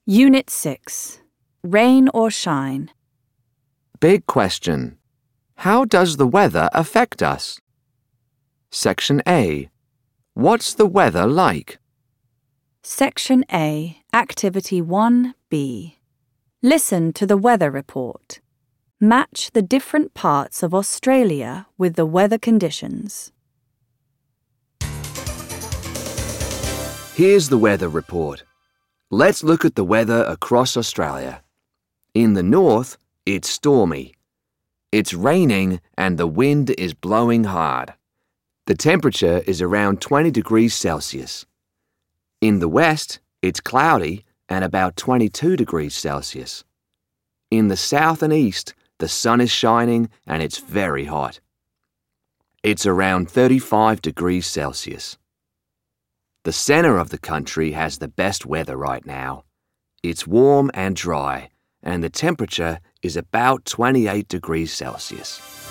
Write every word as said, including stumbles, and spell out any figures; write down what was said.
Unit six. Rain or shine? Big question. How does the weather affect us? Section A. What's the weather like? Section A, Activity one B. Listen to the weather report. Match the different parts of Australia with the weather conditions. Here's the weather report. Let's look at the weather across Australia. In the north, it's stormy. It's raining and the wind is blowing hard. The temperature is around twenty degrees Celsius. In the west, it's cloudy and about twenty-two degrees Celsius. In the south and east, the sun is shining and it's very hot. It's around thirty-five degrees Celsius. The center of the country has the best weather right now. It's warm and dry, and the temperature is about twenty-eight degrees Celsius.